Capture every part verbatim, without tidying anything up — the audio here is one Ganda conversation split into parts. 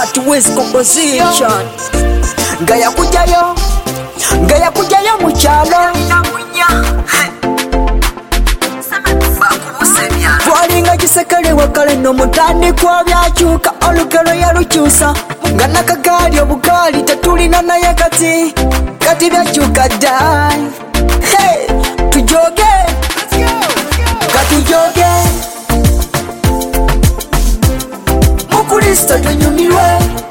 Smart West composition. Gaya kujayo, gaya kujayo muchalo. Twalinga kisekere wakale no mutandi kwa byachuka olugero yalukyusa nga nakagali obugali tetulina naye kati kati byachuka dai. Hey, tujoge katujoge mukulista tunyumirwe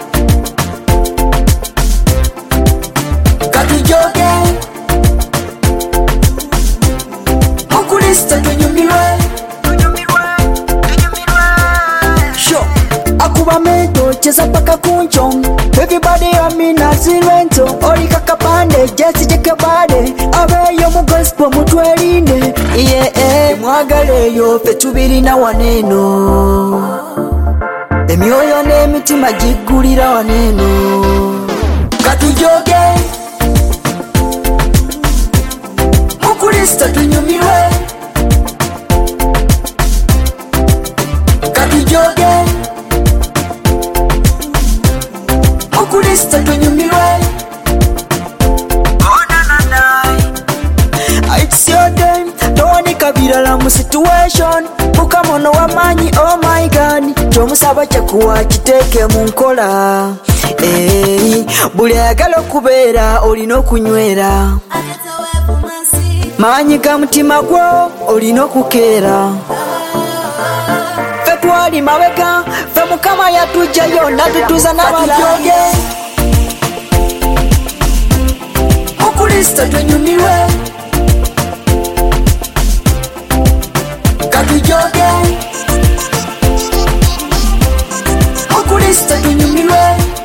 katujoge mukulista tunyumirwe. Akubameto cheza paka kuncho. Everybody amina zirento. Olika kapande jesi jeke bade. Abeyo mu gospel mutwerine. Yeah eh mwagale yo petubiri na waneno. Emyoyo n'emitima jigulira waneno. Katujoge mukulista tunyumirwe. Katujoge mukulista tunyumirwe. Oh na na na, it's your day. Towani kabirala mu situation. Mukamono wamanyi oh my god. Chomusaba chakuwa kiteke mu nkola. Eh, buli agalo kubeera olina okunywera. Manyi ga mutima gwo olina okukeera. Fe twali mabega, fe mukama yatujjayo natutuza n'abalage. Mukulista twenyumirwe. Katujoge mukulista twenyumirwe.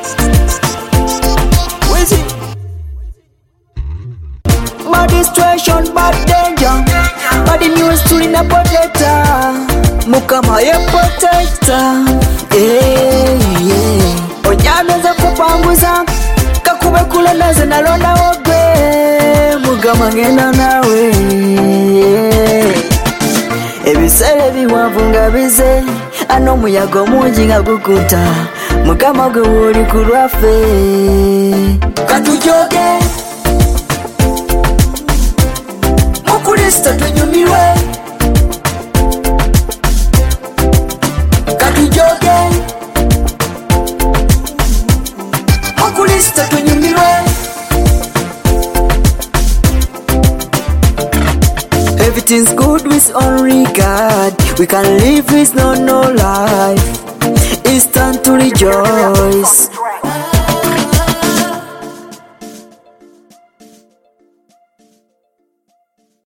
Bad situation, bad danger. Bad news tulina protector. Mukama ye protector. Eh yeah. Onyameza kupanguza kakube kule naze nalonda ogwe. Mugama ngenda nawe. Ebisere biwanvu nga bize ano muyaga mungi nga gukuta. Mukama gwe woli ku lwaffe. Katujoge mukulista twenyumirwe. Katujoge mukulista twenyumirwe. Everything's good with only God. We can live with no no life. It's time to rejoice.